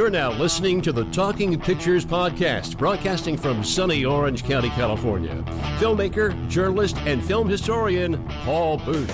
You're now listening to the Talking Pictures podcast, broadcasting from sunny Orange County, California. Filmmaker, journalist, and film historian Paul Booth.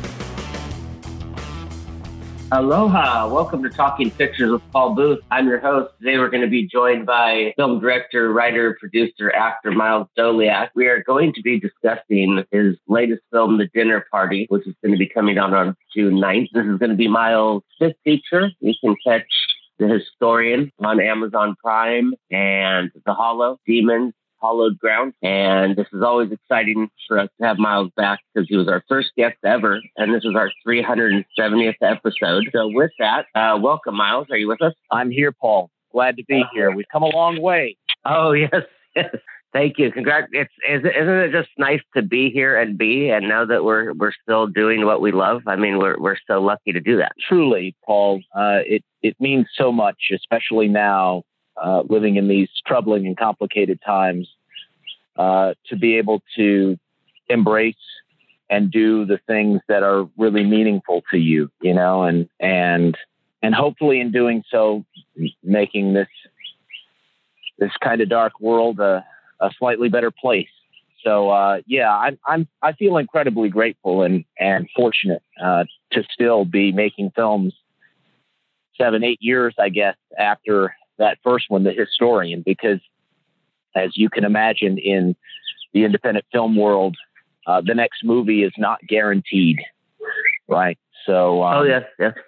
Aloha. Welcome to Talking Pictures with Paul Booth. I'm your host. Today we're going to be joined by film director, writer, producer, actor Miles Doleac. We are going to be discussing his latest film, The Dinner Party, which is going to be coming out on June 9th. This is going to be Miles' fifth feature. You can catch The Historian on Amazon Prime and The Hollow, Demons, Hollowed Ground. And this is always exciting for us to have Miles back because he was our first guest ever. And this is our 370th episode. So with that, welcome, Miles. Are you with us? I'm here, Paul. Glad to be here. We've come a long way. Oh, yes. Thank you. Congrats. Isn't it just nice to be here and know that we're still doing what we love? I mean, we're so lucky to do that. Truly, Paul. It means so much, especially now, living in these troubling and complicated times, to be able to embrace and do the things that are really meaningful to you, you know, and hopefully in doing so, making this kind of dark world a slightly better place. So, I feel incredibly grateful and fortunate to still be making films 7-8 years, I guess, after that first one, The Historian, because as you can imagine in the independent film world, the next movie is not guaranteed, right? So, yes.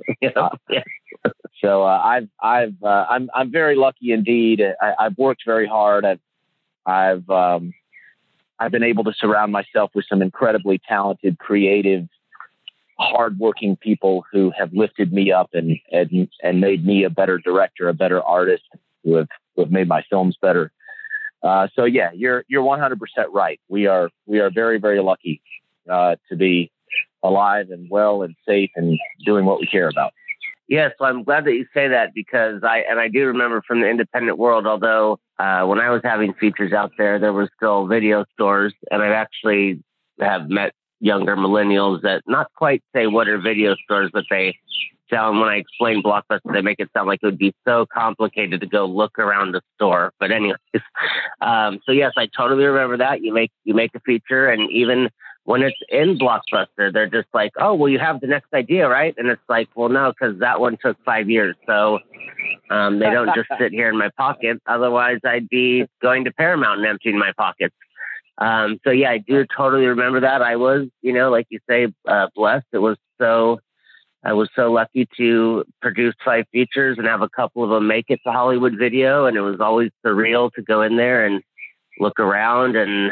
So I'm very lucky indeed. I've worked very hard. I've been able to surround myself with some incredibly talented, creative, hardworking people who have lifted me up and made me a better director, a better artist, who have made my films better. So yeah, you're 100% right. We are very, very lucky to be alive and well and safe and doing what we care about. Yeah, so I'm glad that you say that because I do remember from the independent world, although when I was having features out there were still video stores, and I've actually have met younger millennials that not quite say what are video stores, but they sound, when I explain Blockbuster, they make it sound like it would be so complicated to go look around the store. But anyways, so yes, I totally remember that. You make a feature, and even when it's in Blockbuster, they're just like, oh, well, you have the next idea, right? And it's like, well, no, because that one took 5 years. So they don't just sit here in my pocket. Otherwise, I'd be going to Paramount and emptying my pockets. So yeah, I do totally remember that. I was, like you say, blessed. I was so lucky to produce 5 features and have a couple of them make it to Hollywood Video. And it was always surreal to go in there and look around and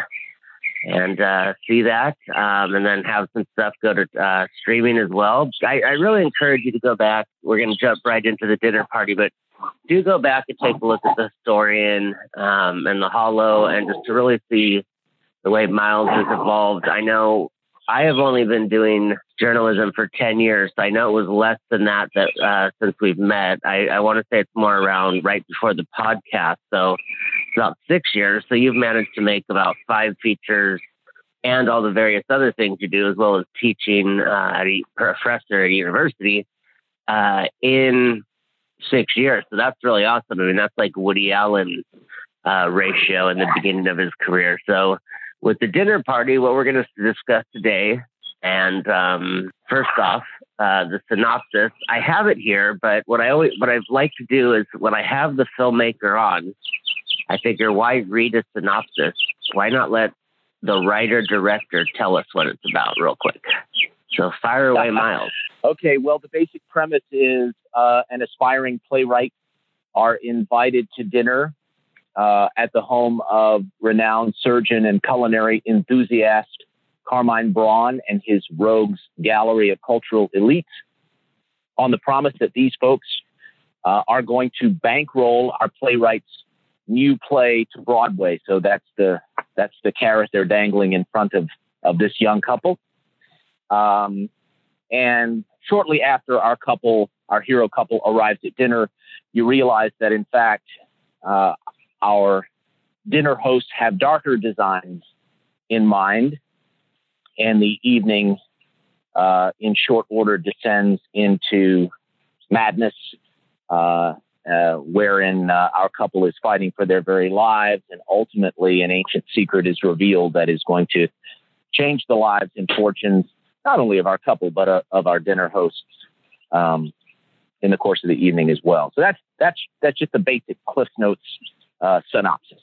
see that, and then have some stuff go to streaming as well. I really encourage you to go back. We're going to jump right into The Dinner Party, but do go back and take a look at The Historian and The Hollow, and just to really see the way Miles has evolved. I know I have only been doing journalism for 10 years. So I know it was less than that since we've met. I want to say it's more around right before the podcast. So it's about 6 years. So you've managed to make about 5 features and all the various other things you do, as well as teaching at a professor at a university in 6 years. So that's really awesome. I mean, that's like Woody Allen ratio in the beginning of his career. So with The Dinner Party, what we're going to discuss today, and first off, the synopsis. I have it here, but what I like to do is when I have the filmmaker on, I figure, why read a synopsis? Why not let the writer-director tell us what it's about real quick? So fire away, Miles. Okay, well, the basic premise is an aspiring playwright are invited to dinner at the home of renowned surgeon and culinary enthusiast Carmine Braun and his rogues gallery of cultural elites, on the promise that these folks are going to bankroll our playwright's new play to Broadway. So that's the carrot they're dangling in front of this young couple. And shortly after our hero couple arrives at dinner, you realize that in fact our dinner hosts have darker designs in mind, and the evening in short order descends into madness, where when our couple is fighting for their very lives, and ultimately an ancient secret is revealed that is going to change the lives and fortunes not only of our couple but of our dinner hosts in the course of the evening as well. So that's just a basic Cliff Notes synopsis.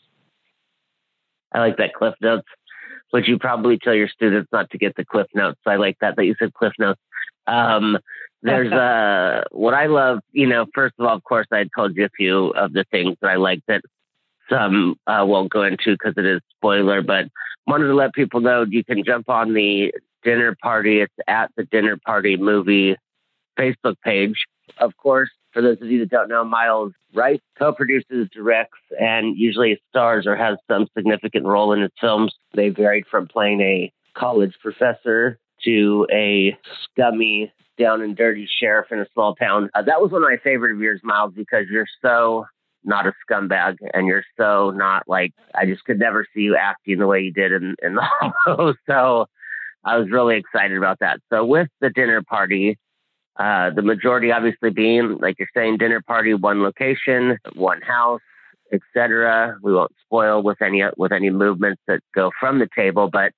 I like that, Cliff Notes, which you probably tell your students not to get the Cliff Notes. I like that you said Cliff Notes. There's what I love, first of all, of course, I had told you a few of the things that I like that some won't go into because it is spoiler, but wanted to let people know you can jump on the Dinner Party. It's at the Dinner Party Movie Facebook page. Of course, for those of you that don't know, Miles writes, co-produces, directs, and usually stars or has some significant role in his films. They varied from playing a college professor to a scummy, down and dirty sheriff in a small town. That was one of my favorite of yours, Miles, because you're so not a scumbag, and you're so not like, I just could never see you acting the way you did in the Hollow. So I was really excited about that. So with the Dinner Party, the majority obviously being, like you're saying, dinner party, one location, one house, etc. We won't spoil with any movements that go from the table, but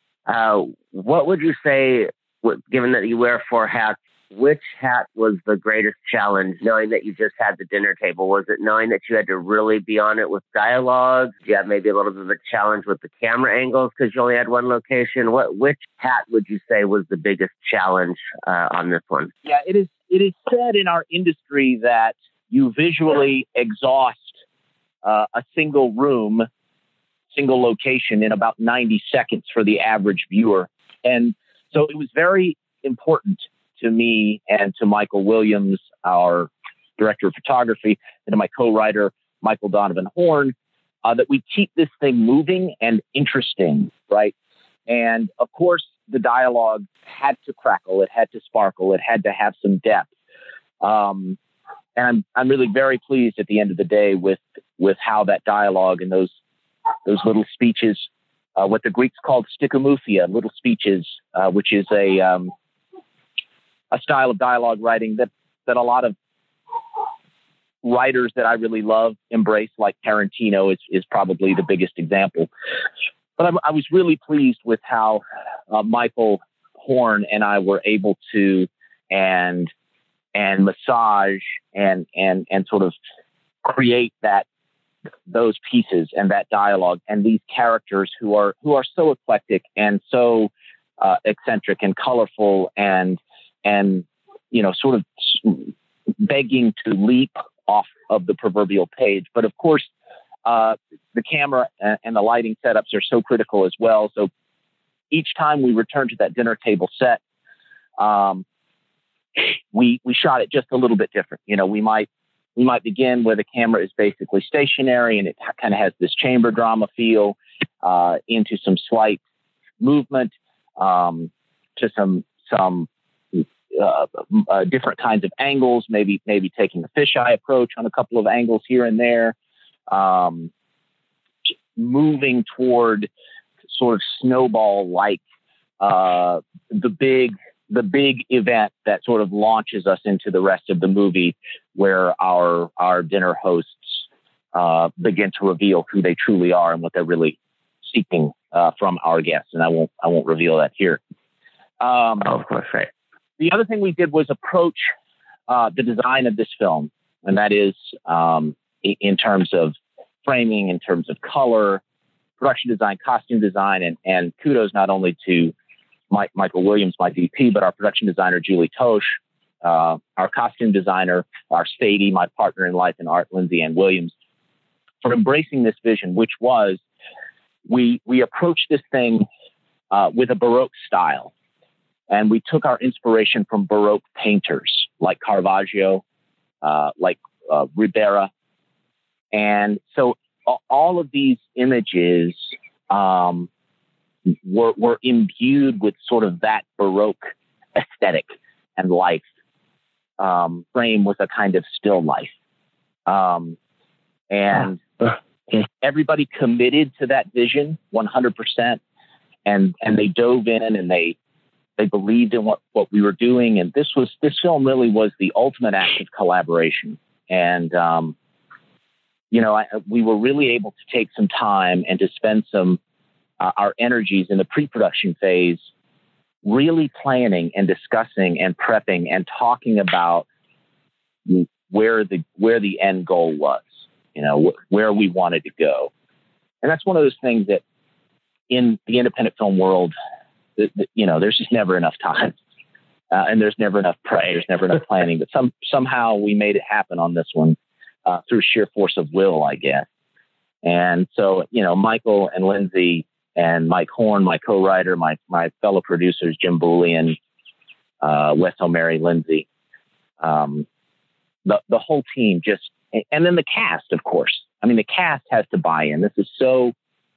what would you say, given that you wear 4 hats, which hat was the greatest challenge, knowing that you just had the dinner table? Was it knowing that you had to really be on it with dialogue? Did you have maybe a little bit of a challenge with the camera angles because you only had one location? Which hat would you say was the biggest challenge on this one? Yeah, it is said in our industry that you visually exhaust a single room, single location in about 90 seconds for the average viewer. And so it was very important to me and to Michael Williams, our director of photography, and to my co-writer, Michael Donovan Horn, that we keep this thing moving and interesting, right? And of course, the dialogue had to crackle, it had to sparkle, it had to have some depth. And I'm really very pleased at the end of the day with how that dialogue and those little speeches, what the Greeks called stikoumoufia, little speeches, which is a style of dialogue writing that a lot of writers that I really love embrace, like Tarantino is probably the biggest example. But I was really pleased with how Michael Horn and I were able to and massage and sort of create those pieces and that dialogue and these characters who are so eclectic and so eccentric and colorful and sort of begging to leap off of the proverbial page. But of course, the camera and the lighting setups are so critical as well. So each time we return to that dinner table set, we shot it just a little bit different. We might begin where the camera is basically stationary and it kind of has this chamber drama feel, into some slight movement, to some different kinds of angles, maybe taking a fisheye approach on a couple of angles here and there, moving toward sort of snowball-like the big event that sort of launches us into the rest of the movie, where our dinner hosts begin to reveal who they truly are and what they're really seeking from our guests. And I won't reveal that here. Of course, right. The other thing we did was approach the design of this film, and that is in terms of framing, in terms of color, production design, costume design, and kudos not only to Michael Williams, my DP, but our production designer, Julie Tosh, our costume designer, our Sadie, my partner in life in art, Lindsay Ann Williams, for embracing this vision, which was we approached this thing with a Baroque style. And we took our inspiration from Baroque painters like Caravaggio, like Ribera. And so all of these images were imbued with sort of that Baroque aesthetic and life, framed with a kind of still life. And everybody committed to that vision 100%. And they dove in and they believed in what we were doing. And this film really was the ultimate act of collaboration. And we were really able to take some time and to spend some our energies in the pre-production phase, really planning and discussing and prepping and talking about where the end goal was, where we wanted to go. And that's one of those things that in the independent film world, there's just never enough time. And there's never enough prep. There's never enough planning. But somehow we made it happen on this one through sheer force of will, I guess. And so, Michael and Lindsay and Mike Horn, my co-writer, my fellow producers, Jim Boulian, Wes O'Mary, Lindsay, the whole team and then the cast, of course. I mean, the cast has to buy in. This is so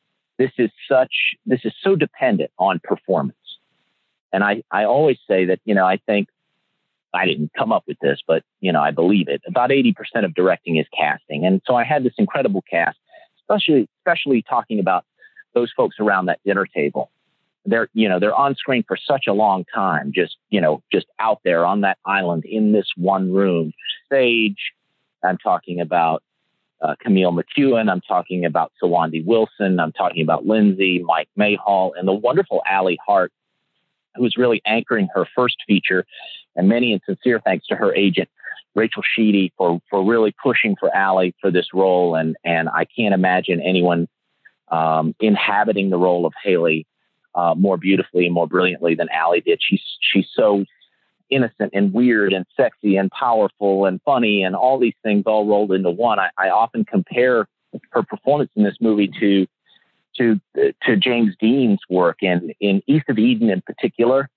dependent on performance. And I always say that, I think I didn't come up with this, but, I believe it. About 80% of directing is casting. And so I had this incredible cast, especially talking about those folks around that dinner table. They're on screen for such a long time, just out there on that island in this one room. Sage, I'm talking about Camille McEwen. I'm talking about Sawandi Wilson. I'm talking about Lindsay, Mike Mayhall, and the wonderful Allie Hart, who's really anchoring her first feature. And many and sincere thanks to her agent, Rachel Sheedy, for really pushing for Allie for this role. And I can't imagine anyone inhabiting the role of Haley more beautifully and more brilliantly than Allie did. She's so innocent and weird and sexy and powerful and funny and all these things all rolled into one. I often compare her performance in this movie to James Dean's work in East of Eden in particular.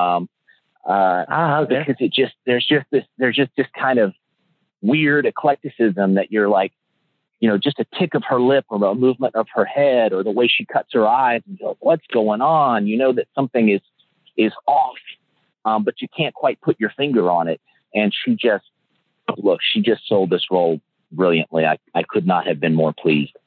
Because there's just this kind of weird eclecticism that you're like, just a tick of her lip or a movement of her head or the way she cuts her eyes and you're like, what's going on? That something is off, but you can't quite put your finger on it. And she just sold this role brilliantly. I could not have been more pleased.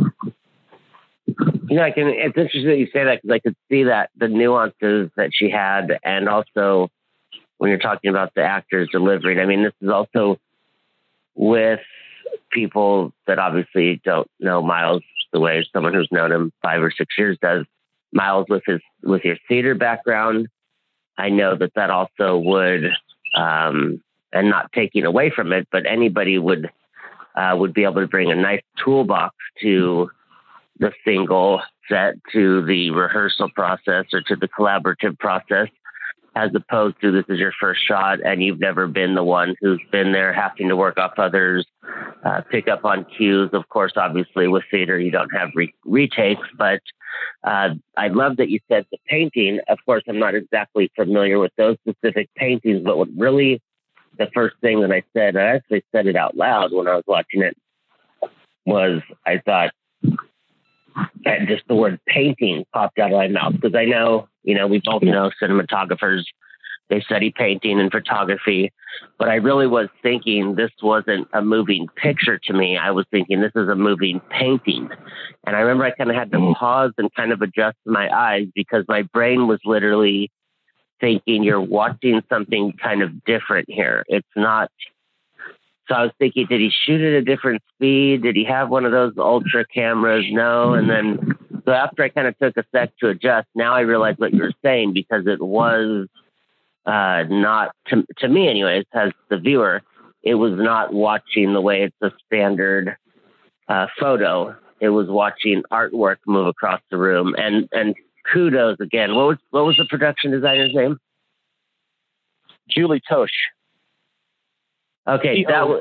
It's interesting that you say that because I could see that the nuances that she had, and also when you're talking about the actors delivering. I mean, this is also with people that obviously don't know Miles the way someone who's known him 5 or 6 years does. Miles with your theater background, I know that also would, and not taking away from it, but anybody would be able to bring a nice toolbox to the single set, to the rehearsal process or to the collaborative process, as opposed to this is your first shot and you've never been the one who's been there having to work off others, pick up on cues. Of course, obviously with theater, you don't have retakes, but I love that you said the painting. Of course, I'm not exactly familiar with those specific paintings, but what really the first thing that I said, I actually said it out loud when I was watching it, was I thought, and just the word painting popped out of my mouth, because I know, we both know cinematographers, they study painting and photography, but I really was thinking this wasn't a moving picture to me. I was thinking this is a moving painting. And I remember I kind of had to pause and kind of adjust my eyes, because my brain was literally thinking you're watching something kind of different here. It's not. So I was thinking, did he shoot at a different speed? Did he have one of those ultra cameras? No. And then, so after I kind of took a sec to adjust, now I realize what you were saying, because it was not, to me anyways, as the viewer, it was not watching the way it's a standard photo. It was watching artwork move across the room. And kudos again. What was the production designer's name? Julie Tosh. Okay, that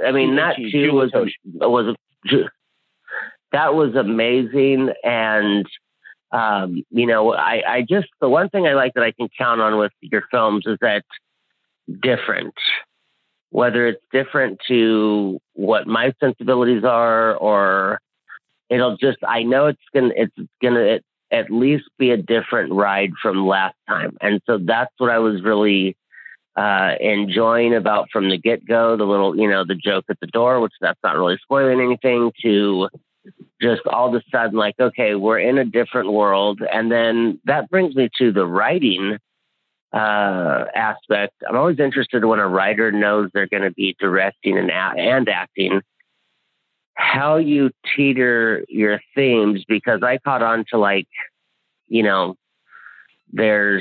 was amazing, and I just, the one thing I like that I can count on with your films is that different, whether it's different to what my sensibilities are, or it'll just, I know it's gonna at least be a different ride from last time, and so that's what I was really enjoying about from the get-go, the little, the joke at the door, which that's not really spoiling anything, to just all of a sudden like, okay, we're in a different world. And then that brings me to the writing aspect. I'm always interested when a writer knows they're going to be directing and acting. how you teeter your themes, because I caught on to, like, you know, there's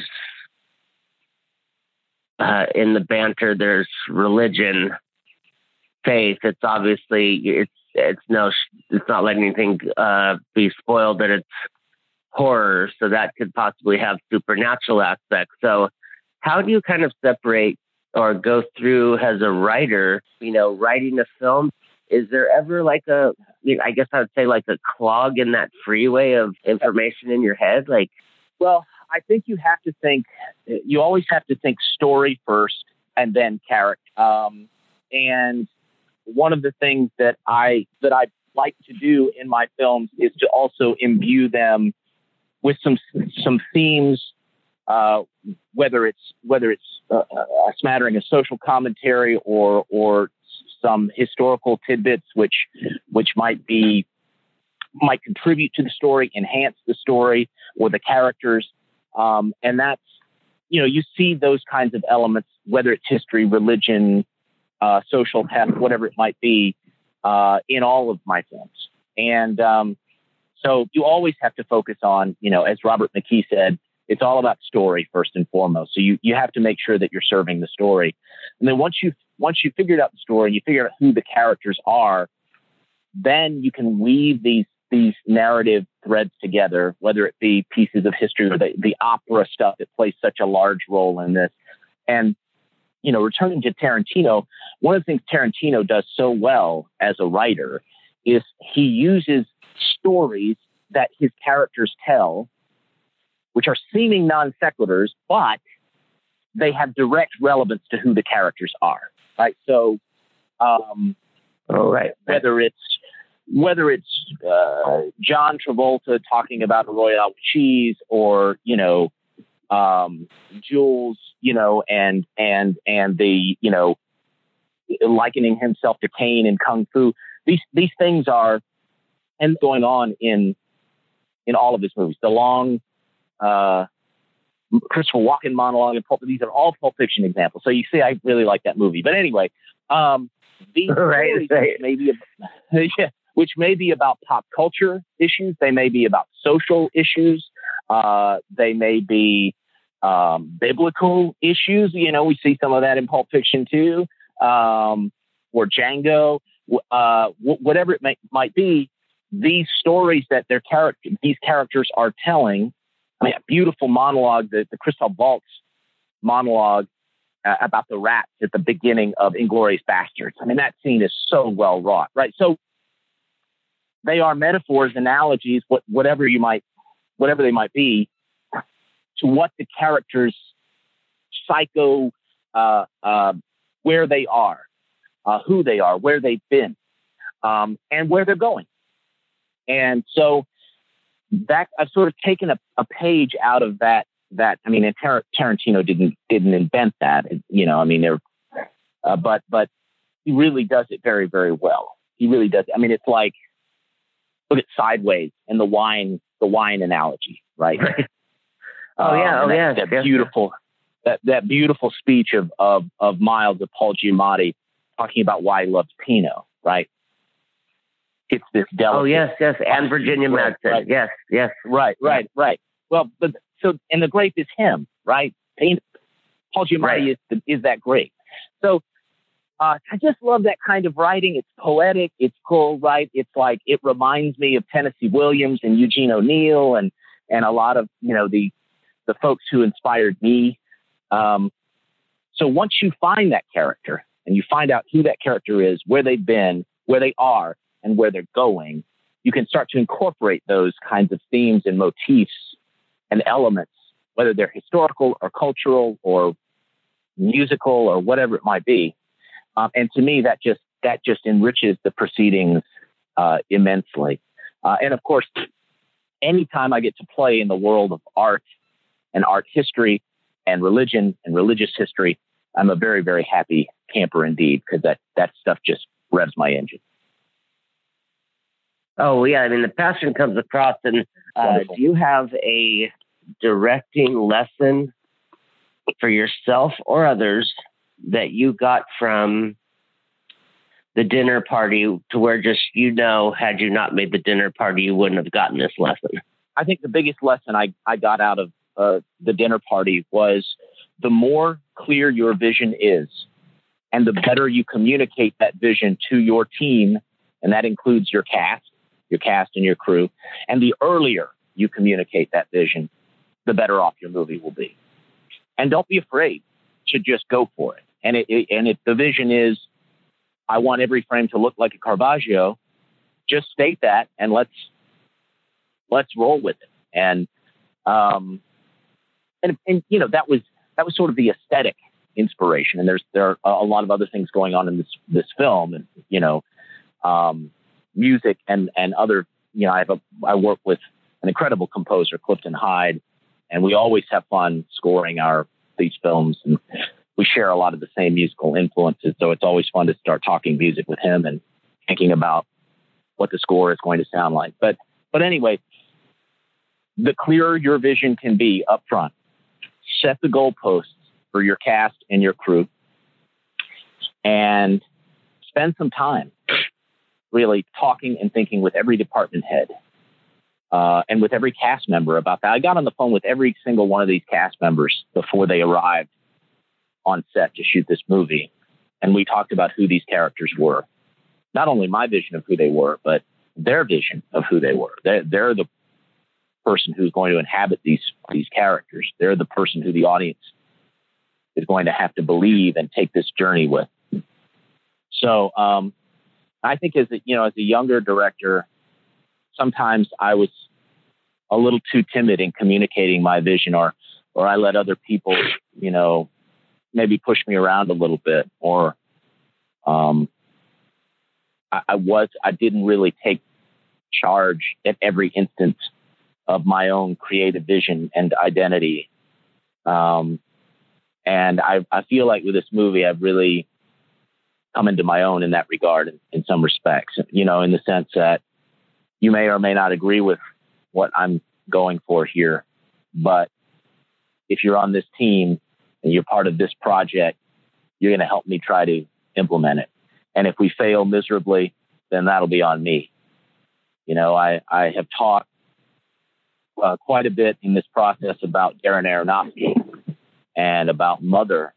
in the banter, there's religion, faith. It's obviously it's not letting anything be spoiled that it's horror, so that could possibly have supernatural aspects. So how do you kind of separate or go through as a writer, writing a film? Is there ever like I guess I would say like a clog in that freeway of information in your head? Like, well, I think you always have to think story first and then character. And one of the things that I like to do in my films is to also imbue them with some themes, whether it's a smattering of social commentary or some historical tidbits which might contribute to the story, enhance the story or the characters. And that's, you see those kinds of elements, whether it's history, religion, social test, whatever it might be, in all of my films. And so you always have to focus on, as Robert McKee said, it's all about story first and foremost. So you have to make sure that you're serving the story. And then once you figured out the story and you figure out who the characters are, then you can weave these narrative threads together, whether it be pieces of history or the opera stuff that plays such a large role in this. And, returning to Tarantino, one of the things Tarantino does so well as a writer is he uses stories that his characters tell, which are seeming non sequiturs, but they have direct relevance to who the characters are. Right. So, whether it's John Travolta talking about a Royale with cheese, or Jules, and the likening himself to Kane in Kung Fu. These things are and going on in all of his movies. The long Christopher Walken monologue in Pulp. These are all Pulp Fiction examples. So you see, I really like that movie. But anyway, these stories which may be about pop culture issues. They may be about social issues. They may be biblical issues. We see some of that in Pulp Fiction too, or Django, whatever it might be. These stories that these characters are telling. I mean, a beautiful monologue, the Christoph Waltz monologue about the rats at the beginning of Inglourious Basterds. I mean, that scene is so well wrought, right? So they are metaphors, analogies, whatever they might be, to what the characters psycho, where they are, who they are, where they've been, and where they're going. And so that I've sort of taken a page out of that. I mean, and Tarantino didn't invent that, but he really does it very, very well. He really does. I mean, it's like, look at Sideways and the wine analogy, right? That beautiful, that beautiful speech of Miles, of Paul Giamatti, talking about why he loves Pinot, right? It's this delicate. Oh, yes. And Virginia Madsen. Right. Yes. Right. Well, and the grape is him, right? Paul Giamatti is that grape. So I just love that kind of writing. It's poetic. It's cool, right? It's like, it reminds me of Tennessee Williams and Eugene O'Neill and a lot of, the folks who inspired me. So once you find that character and you find out who that character is, where they've been, where they are, and where they're going, you can start to incorporate those kinds of themes and motifs and elements, whether they're historical or cultural or musical or whatever it might be. And to me, that just enriches the proceedings immensely. And of course, anytime I get to play in the world of art and art history and religion and religious history, I'm a very, very happy camper indeed, because that stuff just revs my engine. Oh, yeah. I mean, the passion comes across. And do you have a directing lesson for yourself or others that you got from the dinner party to where just, had you not made the dinner party, you wouldn't have gotten this lesson? I think the biggest lesson I got out of the dinner party was the more clear your vision is, and the better you communicate that vision to your team, and that includes your cast and your crew, and the earlier you communicate that vision, the better off your movie will be. And don't be afraid to just go for it. And if the vision is, I want every frame to look like a Caravaggio, just state that and let's roll with it. And that was sort of the aesthetic inspiration. And there are a lot of other things going on in this film, and music and other. I work with an incredible composer, Clifton Hyde, and we always have fun scoring these films, and we share a lot of the same musical influences. So it's always fun to start talking music with him and thinking about what the score is going to sound like. But anyway, the clearer your vision can be up front, set the goalposts for your cast and your crew, and spend some time really talking and thinking with every department head and with every cast member about that. I got on the phone with every single one of these cast members before they arrived on set to shoot this movie. And we talked about who these characters were. Not only my vision of who they were, but their vision of who they were. They're the person who's going to inhabit these characters. They're the person who the audience is going to have to believe and take this journey with. So I think as a younger director, sometimes I was a little too timid in communicating my vision, or I let other people, maybe push me around a little bit, or I didn't really take charge at every instance of my own creative vision and identity. And I feel like with this movie, I've really come into my own in that regard in some respects, in the sense that you may or may not agree with what I'm going for here, but if you're on this team and you're part of this project, you're going to help me try to implement it. And if we fail miserably, then that'll be on me. I have talked quite a bit in this process about Darren Aronofsky and about Mother.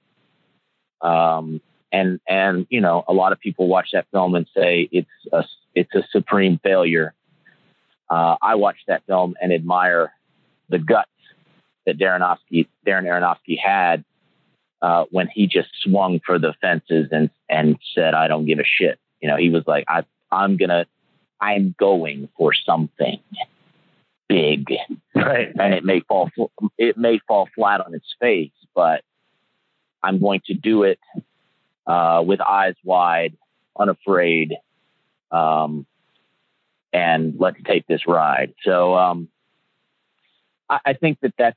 And a lot of people watch that film and say it's a supreme failure. I watched that film and admire the guts that Darren Aronofsky had when he just swung for the fences and said, "I don't give a shit." He was like, I'm going for something big, right? And it may fall flat on its face, but I'm going to do it with eyes wide, unafraid, and let's take this ride. So I think that's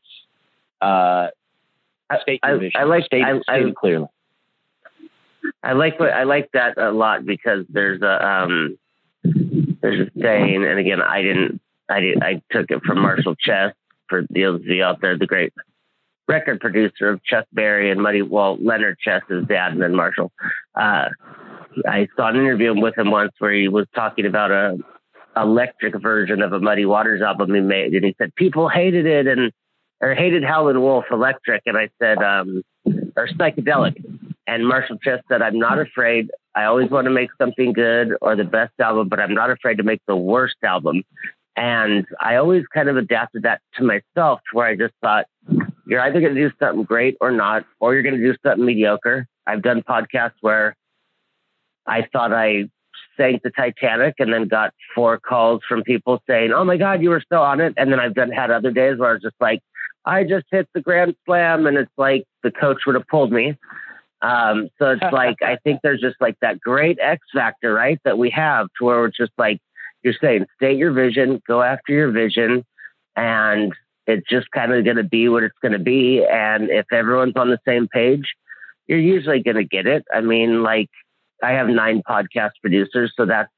stated clearly. I like that a lot, because there's a saying, and again, I took it from Marshall Chess, for those of you out there, the great record producer of Chess Berry and Leonard Chess, his dad, and then Marshall. I saw an interview with him once where he was talking about a electric version of a Muddy Waters album he made, and he said people hated it or hated Howlin' Wolf Electric, and I said or psychedelic, and Marshall Chess said, "I'm not afraid. I always want to make something good or the best album, but I'm not afraid to make the worst album." And I always kind of adapted that to myself, to where I just thought, you're either going to do something great or not, or you're going to do something mediocre. I've done podcasts where I thought I sank the Titanic and then got 4 calls from people saying, "Oh my God, you were so on it." And then I've had other days where I was just like, I just hit the grand slam, and it's like the coach would have pulled me. So it's like, I think there's just like that great X factor, right, that we have, to where it's just like, you're saying, state your vision, go after your vision, and it's just kind of going to be what it's going to be. And if everyone's on the same page, you're usually going to get it. I mean, like, I have 9 podcast producers, so that's,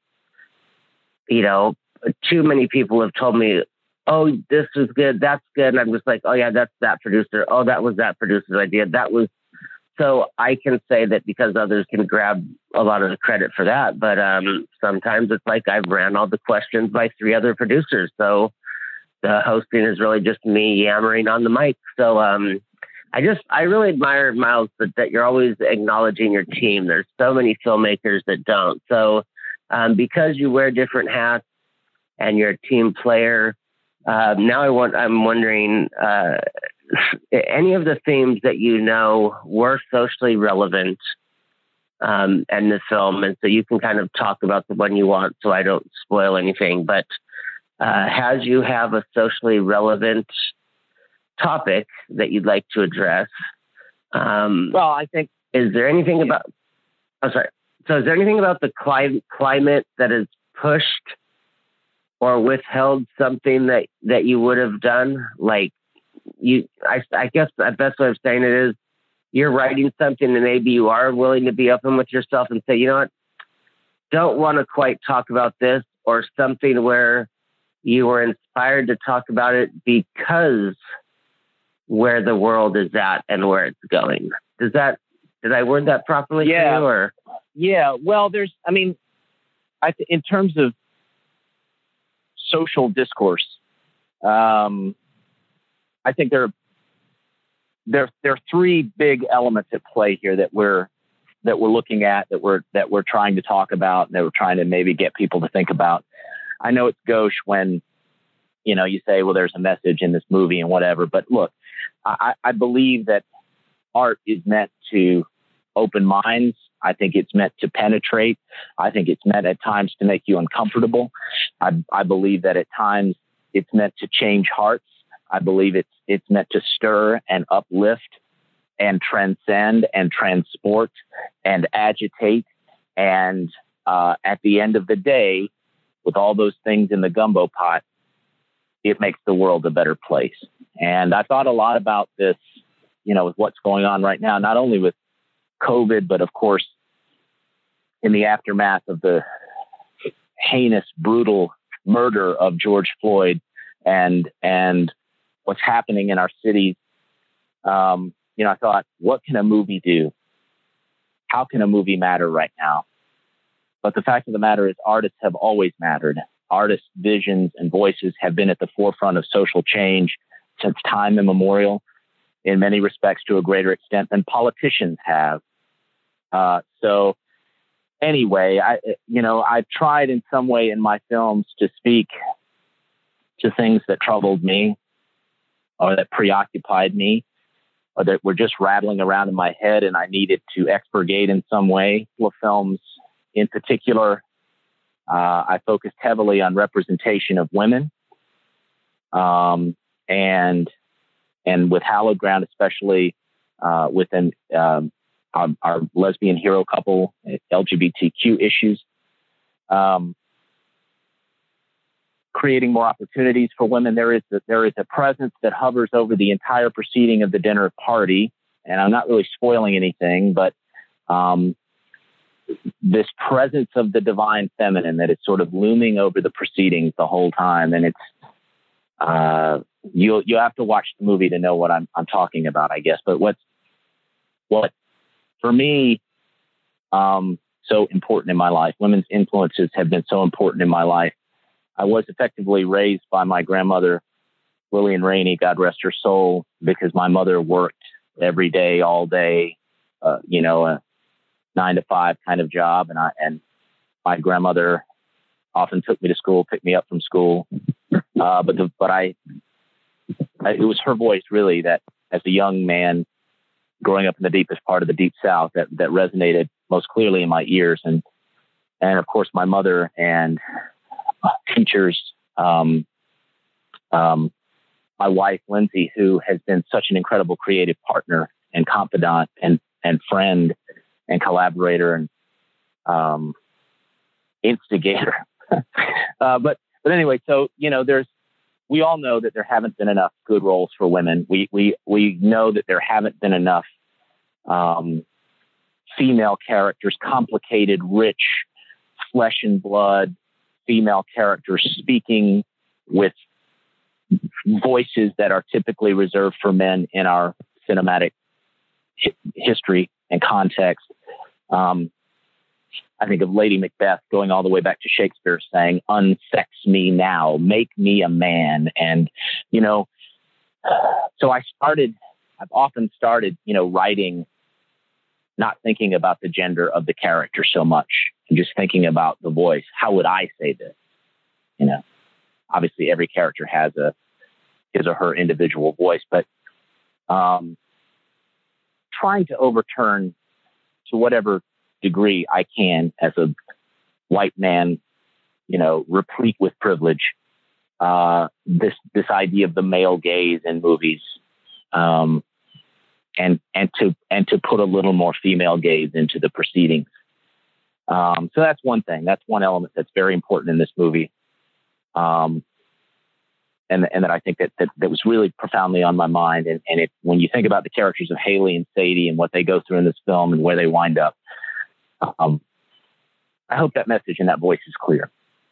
too many people have told me, "Oh, this is good, that's good." And I'm just like, "Oh yeah, that's that producer. Oh, that was that producer's idea. That was So I can say that because others can grab a lot of the credit for that. But sometimes it's like I've ran all the questions by 3 other producers. So the hosting is really just me yammering on the mic. So I really admire, Miles, that you're always acknowledging your team. There's so many filmmakers that don't. So because you wear different hats and you're a team player, now I'm wondering, any of the themes that you know were socially relevant in the film, and so you can kind of talk about the one you want so I don't spoil anything, but as you have a socially relevant topic that you'd like to address, well, I think... Is there anything about... I'm sorry. So is there anything about the climate that has pushed or withheld something that you would have done? Like, I guess the best way of saying it is you're writing something and maybe you are willing to be open with yourself and say, you know what, don't want to quite talk about this, or something where you were inspired to talk about it because where the world is at and where it's going. Did I word that properly? Yeah. For you, or? Yeah. Well, in terms of social discourse, I think there are 3 big elements at play here that we're looking at, that we're trying to talk about, and that we're trying to maybe get people to think about. I know it's gauche when, you say, well, there's a message in this movie and whatever, but look, I believe that art is meant to open minds. I think it's meant to penetrate. I think it's meant at times to make you uncomfortable. I believe that at times it's meant to change hearts. I believe it's meant to stir and uplift and transcend and transport and agitate. And at the end of the day, with all those things in the gumbo pot, it makes the world a better place. And I thought a lot about this, with what's going on right now, not only with COVID, but of course, in the aftermath of the heinous, brutal murder of George Floyd and what's happening in our cities. I thought, what can a movie do? How can a movie matter right now? But the fact of the matter is, artists have always mattered. Artists' visions and voices have been at the forefront of social change since time immemorial, in many respects to a greater extent than politicians have. So anyway, I've tried in some way in my films to speak to things that troubled me, or that preoccupied me, or that were just rattling around in my head and I needed to expurgate in some way. Well, films in particular, I focused heavily on representation of women, and with Hallowed Ground, especially within our lesbian hero couple, LGBTQ issues, creating more opportunities for women. There is a presence that hovers over the entire proceeding of the dinner party, and I'm not really spoiling anything, but this presence of the divine feminine that is sort of looming over the proceedings the whole time, and it's you have to watch the movie to know what I'm talking about, I guess. But what for me so important in my life, women's influences have been so important in my life. I was effectively raised by my grandmother, Lillian Rainey, God rest her soul, because my mother worked every day, all day, a 9-to-5 kind of job. And my grandmother often took me to school, picked me up from school. But it was her voice really that, as a young man growing up in the deepest part of the Deep South, that resonated most clearly in my ears. And of course, my mother and teachers, my wife, Lindsay, who has been such an incredible creative partner and confidant and friend and collaborator and instigator. But anyway, so, we all know that there haven't been enough good roles for women. We know that there haven't been enough female characters, complicated, rich, flesh and blood female characters speaking with voices that are typically reserved for men in our cinematic history and context. I think of Lady Macbeth going all the way back to Shakespeare saying, "Unsex me now, make me a man." And, so I've often started, writing, not thinking about the gender of the character so much, and just thinking about the voice. How would I say this? Obviously every character has his or her individual voice, but trying to overturn to whatever degree I can as a white man, replete with privilege, this idea of the male gaze in movies, and to put a little more female gaze into the proceedings. So that's one thing. That's one element that's very important in this movie. And that I think that was really profoundly on my mind. And when you think about the characters of Haley and Sadie and what they go through in this film and where they wind up, I hope that message and that voice is clear.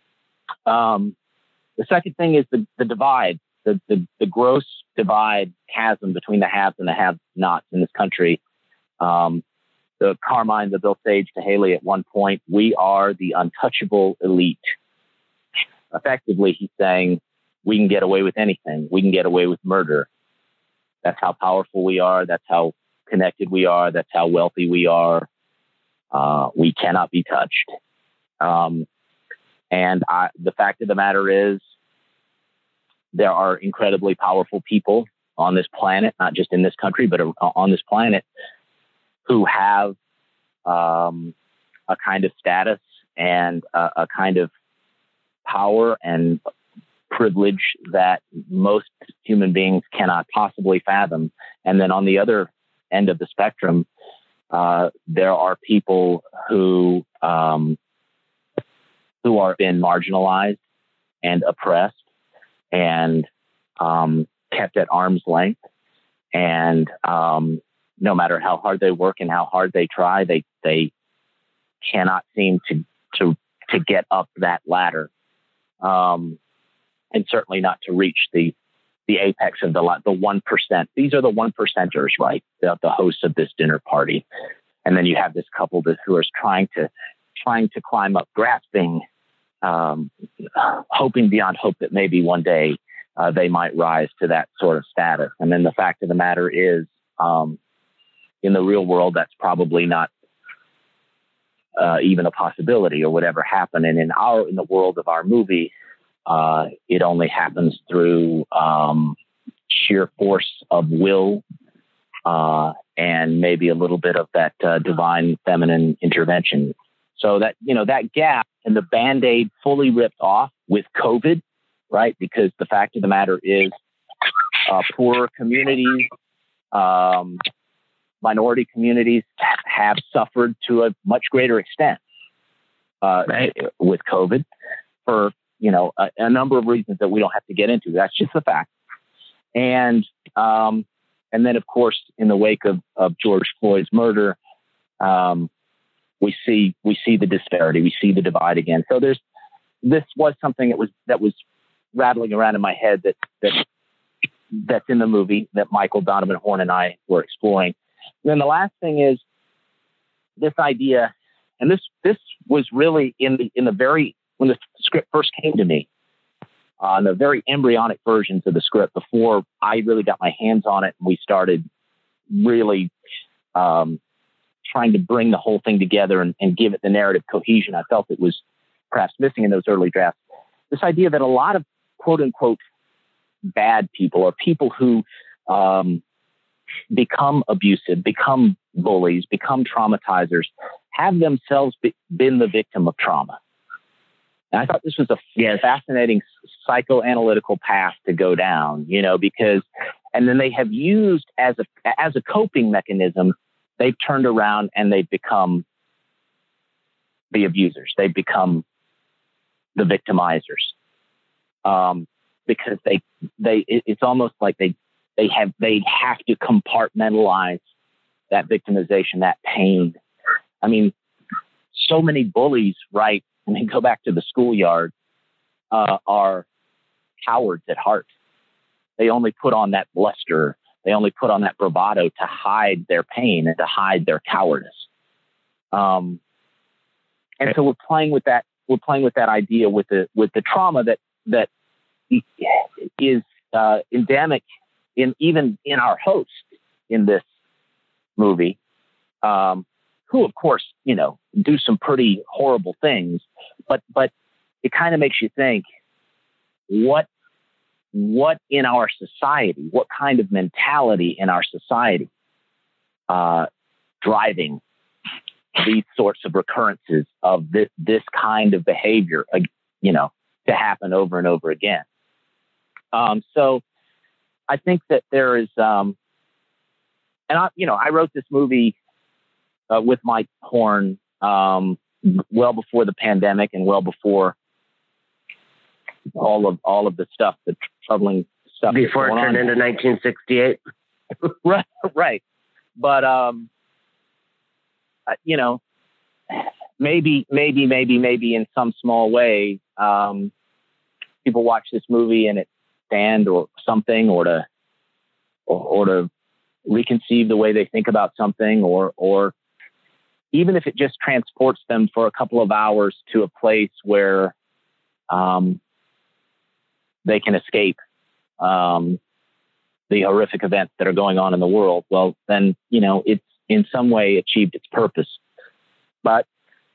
The second thing is the divide, the gross divide, chasm between the haves and the have-nots in this country. The Carmine, the Bill Sage to Haley at one point, we are the untouchable elite. Effectively, he's saying, we can get away with anything. We can get away with murder. That's how powerful we are. That's how connected we are. That's how wealthy we are. We cannot be touched. And the fact of the matter is, there are incredibly powerful people on this planet, not just in this country, but on this planet, who have a kind of status and a kind of power and privilege that most human beings cannot possibly fathom. And then on the other end of the spectrum, there are people who are been marginalized and oppressed and kept at arm's length. And no matter how hard they work and how hard they try, they cannot seem to get up that ladder. And certainly not to reach the apex of the 1%. These are the 1%ers, right? The hosts of this dinner party. And then you have this couple who are trying to climb up, grasping, hoping beyond hope that maybe one day they might rise to that sort of status. And then the fact of the matter is, in the real world, that's probably not even a possibility or would ever happen. And in the world of our movie, it only happens through sheer force of will and maybe a little bit of that divine feminine intervention. So that, that gap and the Band-Aid fully ripped off with COVID, right? Because the fact of the matter is, poorer communities, minority communities have suffered to a much greater extent with COVID for, a number of reasons that we don't have to get into. That's just the fact. And then, of course, in the wake of George Floyd's murder, we see the disparity, we see the divide again. So this was something that was rattling around in my head that's in the movie that Michael Donovan Horn and I were exploring. And then the last thing is this idea, and this was really when the script first came to me, on the very embryonic versions of the script before I really got my hands on it and we started really trying to bring the whole thing together and give it the narrative cohesion I felt it was perhaps missing in those early drafts. This idea that a lot of quote unquote bad people or people who become abusive, become bullies, become traumatizers, have themselves been the victim of trauma. And I thought this was a fascinating psychoanalytical path to go down, because, and then they have used as a coping mechanism, they've turned around and they've become the abusers. They've become the victimizers. Because it's almost like they have to compartmentalize that victimization, that pain. I mean, so many bullies, right? And they go back to the schoolyard, are cowards at heart. They only put on that bluster They only put on that bravado to hide their pain and to hide their cowardice. And so we're playing with that. We're playing with that idea with the trauma that is endemic even in our host in this movie, who of course, do some pretty horrible things, but it kind of makes you think, what in our society, what kind of mentality in our society, driving these sorts of recurrences of this kind of behavior, to happen over and over again. So I think that there is, and I wrote this movie with Mike Horn well before the pandemic and well before all of the stuff, the troubling stuff. Before it turned into 1968. Right. But, maybe in some small way, people watch this movie and it stand or something, or to reconceive the way they think about something, or even if it just transports them for a couple of hours to a place where, they can escape, the horrific events that are going on in the world. Well, then, it's in some way achieved its purpose. But,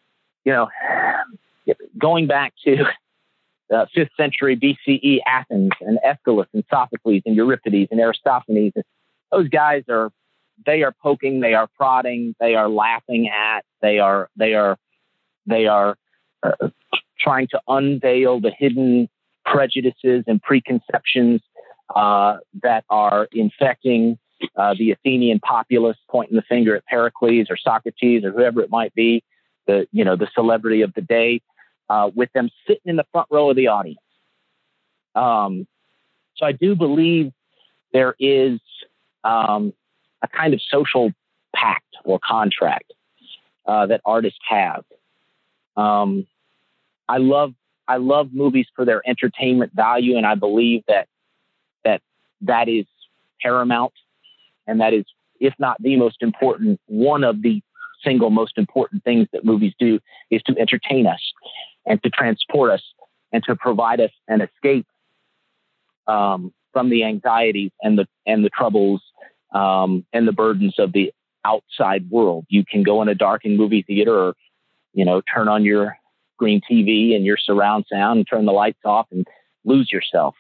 going back to 5th century BCE Athens and Aeschylus and Sophocles and Euripides and Aristophanes, those guys they are poking, they are prodding, they are laughing at, they are trying to unveil the hidden prejudices and preconceptions that are infecting the Athenian populace, pointing the finger at Pericles or Socrates or whoever it might be, the celebrity of the day, with them sitting in the front row of the audience. So I do believe there is a kind of social pact or contract that artists have. I love movies for their entertainment value, and I believe that is paramount, and that is, if not the most important, one of the single most important things that movies do is to entertain us and to transport us and to provide us an escape from the anxieties and the troubles and the burdens of the outside world. You can go in a darkened movie theater, or turn on your green TV and your surround sound and turn the lights off and lose yourself,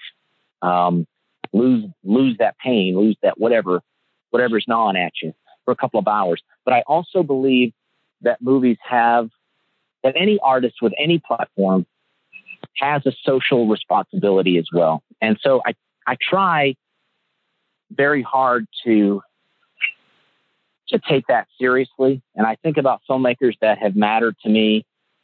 lose that pain, lose that whatever's gnawing at you for a couple of hours. But I also believe that that any artist with any platform has a social responsibility as well. And so I try very hard to take that seriously. And I think about filmmakers that have mattered to me.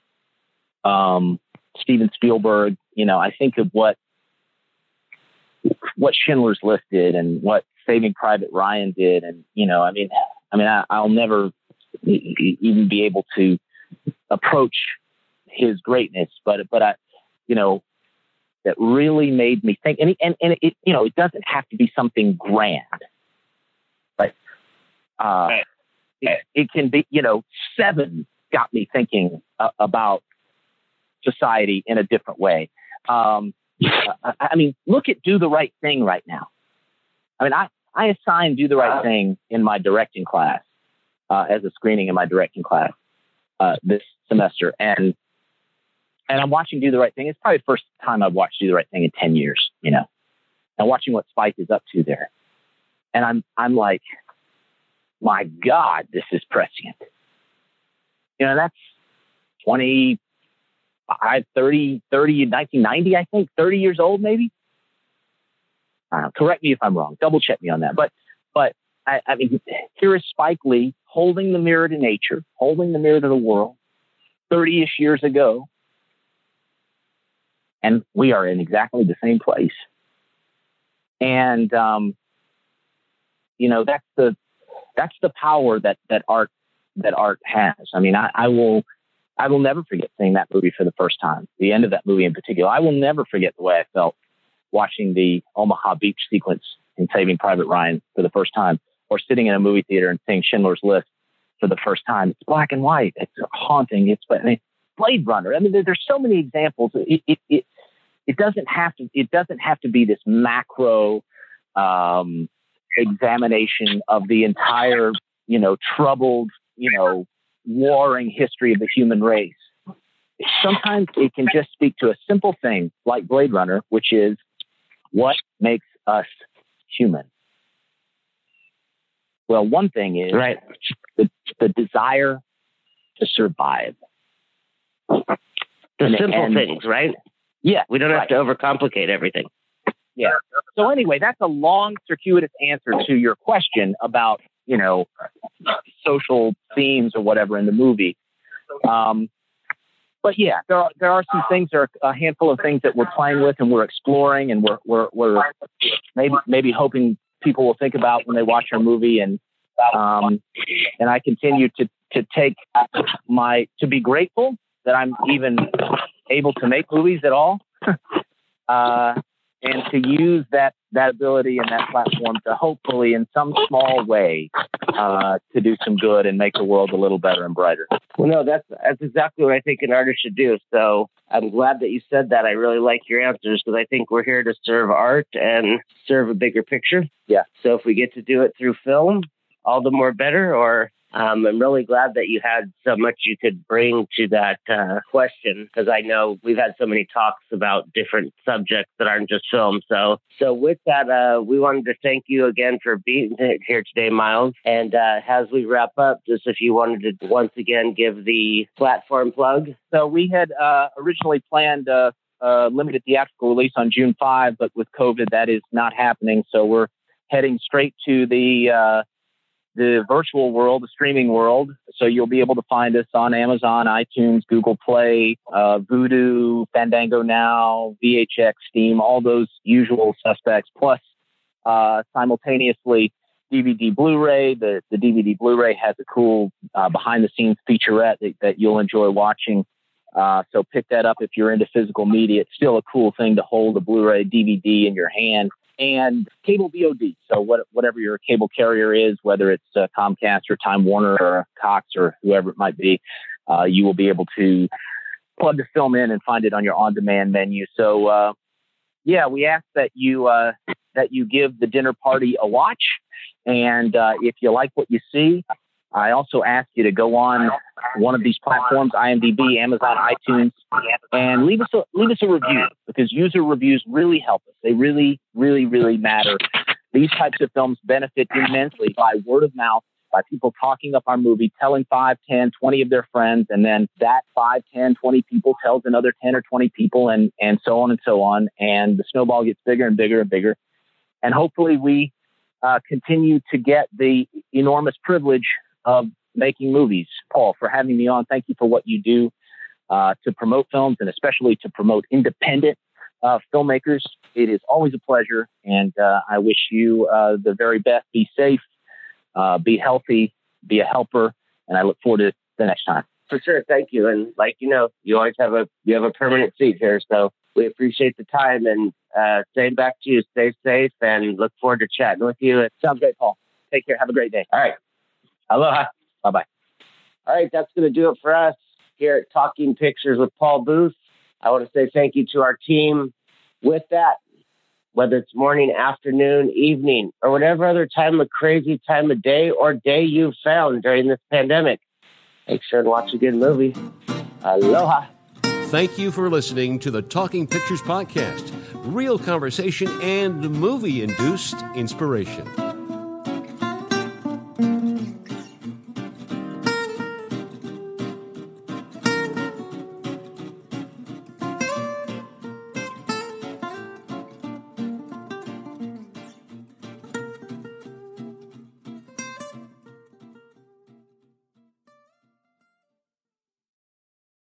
Steven Spielberg, I think of what Schindler's List did and what Saving Private Ryan did. And, I'll never even be able to approach his greatness, but I, that really made me think, and it, it doesn't have to be something grand, but, it can be, Seven got me thinking about society in a different way. Look at Do the Right Thing right now. I assigned Do the Right Thing in my directing class, as a screening in my directing class, this semester. And I'm watching Do the Right Thing. It's probably the first time I've watched Do the Right Thing in 10 years, and watching what Spike is up to there. And I'm like, my God, this is prescient. That's 25, 30, 1990, I think, 30 years old, maybe. Correct me if I'm wrong. Double check me on that. But here is Spike Lee holding the mirror to nature, holding the mirror to the world 30-ish years ago. And we are in exactly the same place. And, that's the power that art has. I will never forget seeing that movie for the first time, the end of that movie in particular. I will never forget the way I felt watching the Omaha Beach sequence in Saving Private Ryan for the first time, or sitting in a movie theater and seeing Schindler's List for the first time. It's black and white. It's haunting. Blade Runner. I mean, there's so many examples. It doesn't have to be this macro examination of the entire, troubled, warring history of the human race. Sometimes it can just speak to a simple thing like Blade Runner, which is what makes us human. Well, one thing is right. the desire to survive. The simple things, right? Yeah. We don't have to overcomplicate everything. Yeah. So anyway, that's a long, circuitous answer to your question about, social themes or whatever in the movie. But yeah, there are some things, there are a handful of things that we're playing with and we're exploring, and we're maybe hoping people will think about when they watch our movie. And I continue to be grateful that I'm even able to make movies at all, and to use that ability and that platform to hopefully in some small way to do some good and make the world a little better and brighter. Well, no, that's exactly what I think an artist should do. So I'm glad that you said that. I really like your answers, because I think we're here to serve art and serve a bigger picture. Yeah. So if we get to do it through film, all the more better. Or I'm really glad that you had so much you could bring to that question, because I know we've had so many talks about different subjects that aren't just film. So with that, we wanted to thank you again for being here today, Miles. And as we wrap up, just if you wanted to once again give the platform plug. So we had originally planned a limited theatrical release on June 5, but with COVID, that is not happening. So we're heading straight to the virtual world, the streaming world. So you'll be able to find us on Amazon, iTunes, Google Play, Vudu, Fandango Now, VHX, Steam, all those usual suspects, plus simultaneously DVD Blu-ray. The DVD Blu-ray has a cool behind-the-scenes featurette that you'll enjoy watching. So pick that up if you're into physical media. It's still a cool thing to hold a Blu-ray DVD in your hand. And cable VOD. So whatever your cable carrier is, whether it's Comcast or Time Warner or Cox or whoever it might be, you will be able to plug the film in and find it on your on-demand menu. So, we ask that you give The Dinner Party a watch. And if you like what you see, I also ask you to go on one of these platforms, IMDb, Amazon, iTunes, and leave us a review, because user reviews really help us. They really, really, really matter. These types of films benefit immensely by word of mouth, by people talking up our movie, telling 5, 10, 20 of their friends, and then that 5, 10, 20 people tells another 10 or 20 people, and so on and so on. And the snowball gets bigger and bigger and bigger. And hopefully we continue to get the enormous privilege of making movies. Paul, for having me on, thank you for what you do to promote films, and especially to promote independent filmmakers. It is always a pleasure, and I wish you the very best. Be safe, be healthy, be a helper, and I look forward to the next time. For sure, thank you. And you always have a permanent seat here, so we appreciate the time. And saying back to you, stay safe, and look forward to chatting with you. Sounds great, Paul. Take care. Have a great day. All right. Aloha. Bye-bye. All right, that's going to do it for us here at Talking Pictures with Paul Booth. I want to say thank you to our team. With that, whether it's morning, afternoon, evening, or whatever other crazy time of day or day you've found during this pandemic, make sure to watch a good movie. Aloha. Thank you for listening to the Talking Pictures Podcast. Real conversation and movie-induced inspiration.